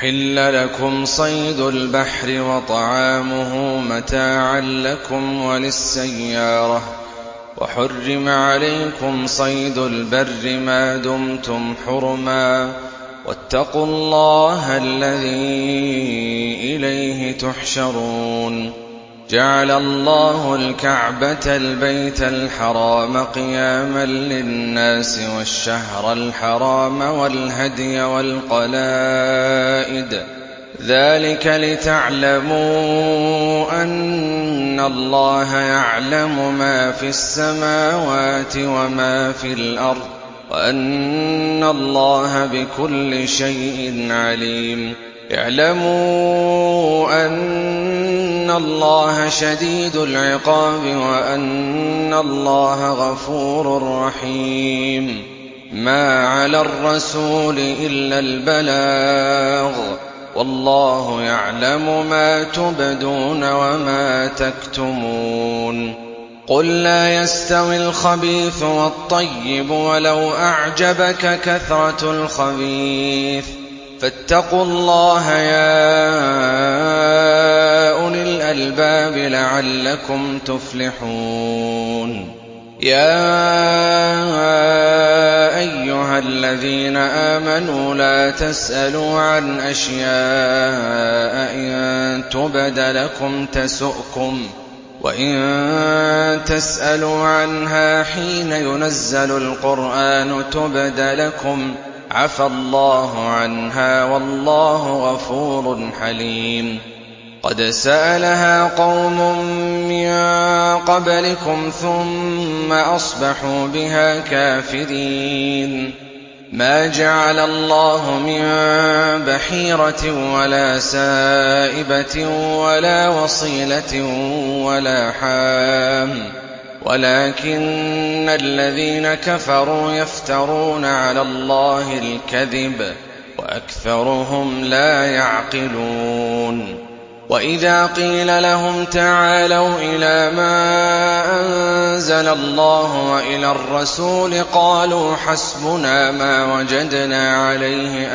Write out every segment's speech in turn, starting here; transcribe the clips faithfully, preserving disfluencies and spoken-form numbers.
أحل لكم صيد البحر وطعامه متاعا لكم وللسيارة وحرم عليكم صيد البر ما دمتم حرما واتقوا الله الذي إليه تحشرون جعل الله الكعبة البيت الحرام قياما للناس والشهر الحرام والهدي والقلائد ذلك لتعلموا أن الله يعلم ما في السماوات وما في الأرض وأن الله بكل شيء عليم اعلموا أن الله شديد العقاب وأن الله غفور رحيم ما على الرسول إلا البلاغ والله يعلم ما تبدون وما تكتمون قل لا يستوي الخبيث والطيب ولو أعجبك كثرة الخبيث فاتقوا الله يا أولي الألباب لعلكم تفلحون يا أيها الذين آمنوا لا تسألوا عن أشياء إن تبد لكم تسؤكم وإن تسألوا عنها حين ينزل القرآن تبد لكم عفى الله عنها والله غفور حليم قد سألها قوم من قبلكم ثم أصبحوا بها كافرين ما جعل الله من بحيرة ولا سائبة ولا وصيلة ولا حام ولكن الذين كفروا يفترون على الله الكذب وأكثرهم لا يعقلون وإذا قيل لهم تعالوا إلى ما أنزل الله وإلى الرسول قالوا حسبنا ما وجدنا عليه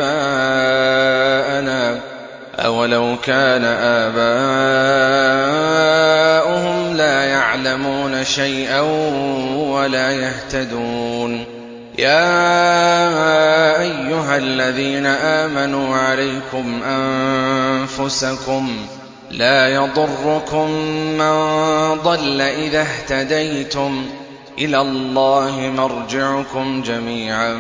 آباءنا أولو كان آباؤهم لا يعلمون شيئا ولا يهتدون يا أيها الذين آمنوا عليكم أنفسكم لا يضركم من ضل إذا اهتديتم إلى الله مرجعكم جميعا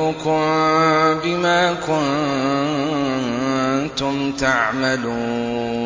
فينبئكم بما كنتم تعملون